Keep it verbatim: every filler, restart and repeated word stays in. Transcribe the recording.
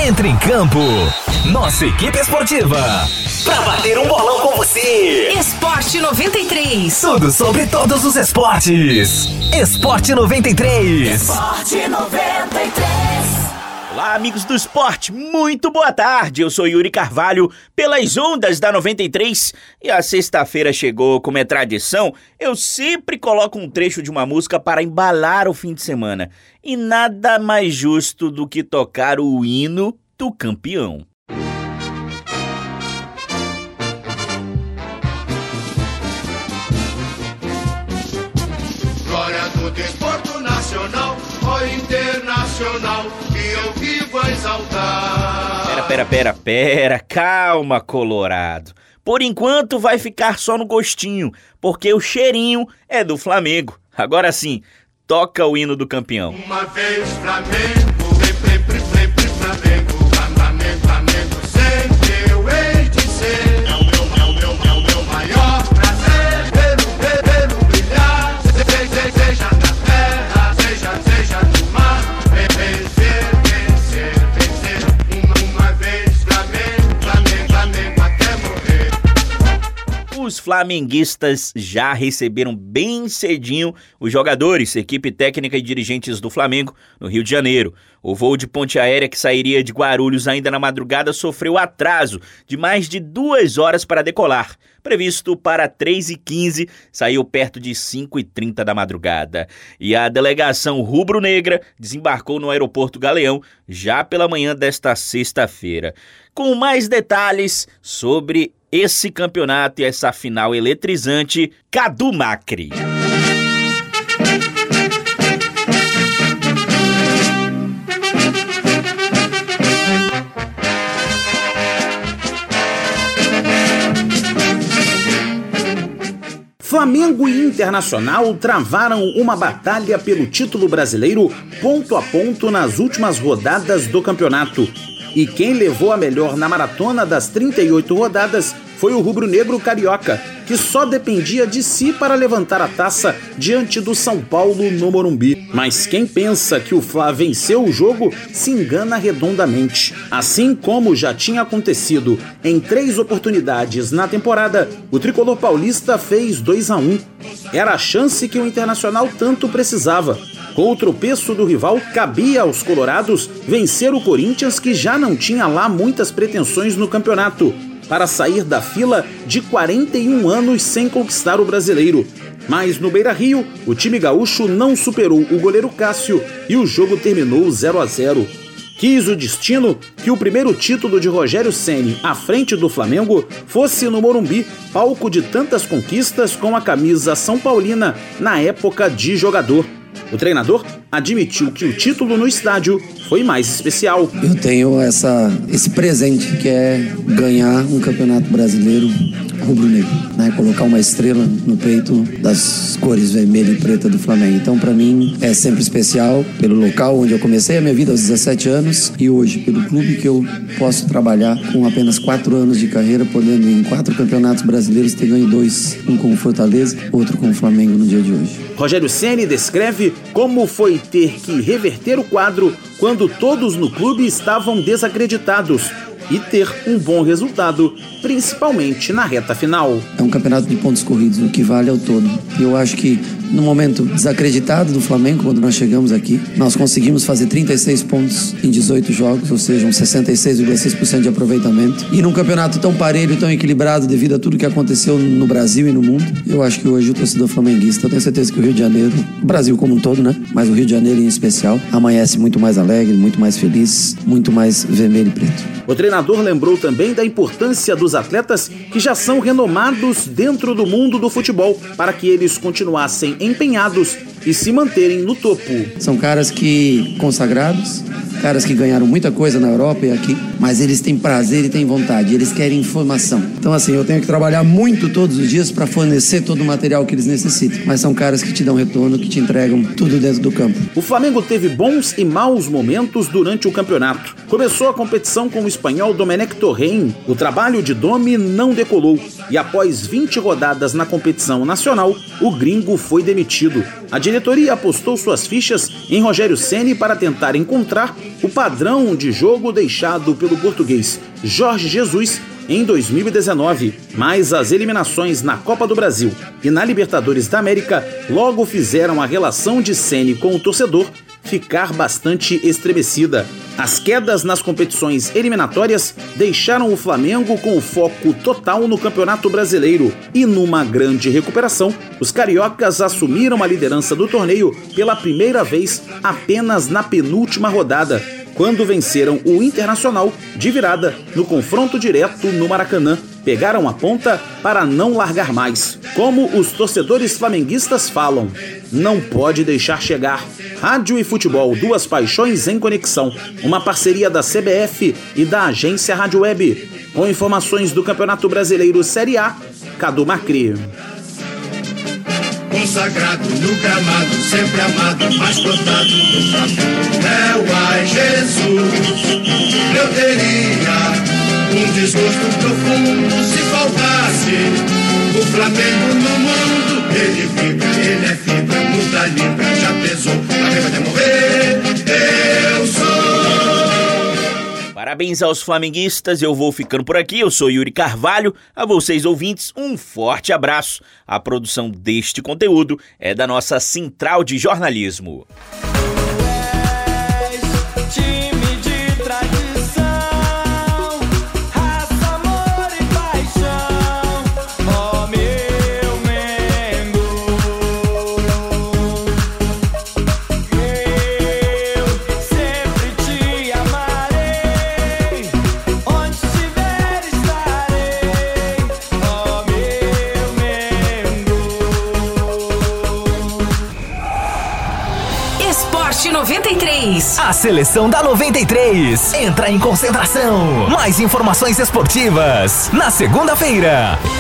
Entre em campo, nossa equipe esportiva, pra bater um bolão com você. Esporte noventa e três. Tudo sobre todos os esportes. Esporte noventa e três. Esporte noventa e três. Olá, amigos do esporte, muito boa tarde. Eu sou Yuri Carvalho, pelas ondas da noventa e três, e a sexta-feira chegou. Como é tradição, eu sempre coloco um trecho de uma música para embalar o fim de semana. E nada mais justo do que tocar o hino do campeão. Glória do desporto nacional ou internacional, que eu vivo a exaltar. Pera, pera, pera, pera, calma, Colorado. Por enquanto vai ficar só no gostinho, porque o cheirinho é do Flamengo. Agora sim, toca o hino do campeão. Uma vez Flamengo, sempre, sempre, sempre Flamengo. Flamengo, Flamengo, sempre eu hei de ser. É o meu, é o meu, é o meu maior prazer. Pelo, pelo, pelo brilhar, seja, seja na terra, seja, seja no mar. Vencer, vencer, vencer. Uma, uma vez Flamengo, Flamengo, Flamengo até morrer. Os flamenguistas já receberam bem cedinho os jogadores, equipe técnica e dirigentes do Flamengo no Rio de Janeiro. O voo de ponte aérea que sairia de Guarulhos ainda na madrugada sofreu atraso de mais de duas horas para decolar. Previsto para três e quinze, saiu perto de cinco e trinta da madrugada. E a delegação rubro-negra desembarcou no aeroporto Galeão já pela manhã desta sexta-feira. Com mais detalhes sobre esse campeonato e essa final eletrizante, Cadu Macri. Flamengo e Internacional travaram uma batalha pelo título brasileiro ponto a ponto nas últimas rodadas do campeonato. E quem levou a melhor na maratona das trinta e oito rodadas foi o rubro-negro carioca, que só dependia de si para levantar a taça diante do São Paulo no Morumbi. Mas quem pensa que o Fla venceu o jogo se engana redondamente. Assim como já tinha acontecido em três oportunidades na temporada, o tricolor paulista fez dois a um. Era a chance que o Internacional tanto precisava. Com o tropeço do rival, cabia aos colorados vencer o Corinthians, que já não tinha lá muitas pretensões no campeonato, para sair da fila de quarenta e um anos sem conquistar o brasileiro. Mas no Beira-Rio, o time gaúcho não superou o goleiro Cássio e o jogo terminou zero a zero. Quis o destino que o primeiro título de Rogério Ceni à frente do Flamengo fosse no Morumbi, palco de tantas conquistas com a camisa São Paulina na época de jogador. O treinador admitiu que o título no estádio foi mais especial. Eu tenho essa, esse presente, que é ganhar um campeonato brasileiro rubro-negro, né? Colocar uma estrela no peito das cores vermelha e preta do Flamengo. Então, para mim, é sempre especial pelo local onde eu comecei a minha vida aos dezessete anos e hoje pelo clube que eu posso trabalhar com apenas quatro anos de carreira, podendo em quatro campeonatos brasileiros ter ganho dois, um com o Fortaleza, outro com o Flamengo no dia de hoje. Rogério Ceni descreve como foi ter que reverter o quadro quando todos no clube estavam desacreditados e ter um bom resultado, principalmente na reta final. É um campeonato de pontos corridos, o que vale é o todo. E eu acho que no momento desacreditado do Flamengo, quando nós chegamos aqui, nós conseguimos fazer trinta e seis pontos em dezoito jogos, ou seja, um sessenta e seis vírgula seis por cento de aproveitamento. E num campeonato tão parelho, tão equilibrado, devido a tudo que aconteceu no Brasil e no mundo, eu acho que hoje o torcedor flamenguista, eu tenho certeza que o Rio de Janeiro, o Brasil como um todo, né? Mas o Rio de Janeiro em especial, amanhece muito mais alegre, muito mais feliz, muito mais vermelho e preto. O treinador lembrou também da importância dos atletas que já são renomados dentro do mundo do futebol, para que eles continuassem empenhados e se manterem no topo. São caras que consagrados, caras que ganharam muita coisa na Europa e aqui, mas eles têm prazer e têm vontade, eles querem informação. Então assim, eu tenho que trabalhar muito todos os dias para fornecer todo o material que eles necessitam, mas são caras que te dão retorno, que te entregam tudo dentro do campo. O Flamengo teve bons e maus momentos durante o campeonato. Começou a competição com o espanhol Domenech Torrent. O trabalho de Domi não decolou e após vinte rodadas na competição nacional, o gringo foi demitido. A diretoria apostou suas fichas em Rogério Ceni para tentar encontrar o padrão de jogo deixado pelo português Jorge Jesus em dois mil e dezenove, mas as eliminações na Copa do Brasil e na Libertadores da América logo fizeram a relação de Ceni com o torcedor ficar bastante estremecida. As quedas nas competições eliminatórias deixaram o Flamengo com o foco total no Campeonato Brasileiro e numa grande recuperação, os cariocas assumiram a liderança do torneio pela primeira vez apenas na penúltima rodada, quando venceram o Internacional de virada no confronto direto no Maracanã. Pegaram a ponta para não largar mais. Como os torcedores flamenguistas falam, não pode deixar chegar. Rádio e futebol, duas paixões em conexão. Uma parceria da C B F e da agência Rádio Web. Com informações do Campeonato Brasileiro Série A, Cadu Macri. Consagrado no gramado, sempre amado, mais cotado do Flamengo. É o ai Jesus, eu teria um desgosto profundo se faltasse o Flamengo no mundo. Ele vibra, ele é fibra, muda libra, já pesou, Flamengo até morrer, eu sou. Parabéns aos flamenguistas, eu vou ficando por aqui, eu sou Yuri Carvalho, a vocês ouvintes, um forte abraço. A produção deste conteúdo é da nossa Central de Jornalismo. noventa e três. A seleção da noventa e três entra em concentração. Mais informações esportivas na segunda-feira.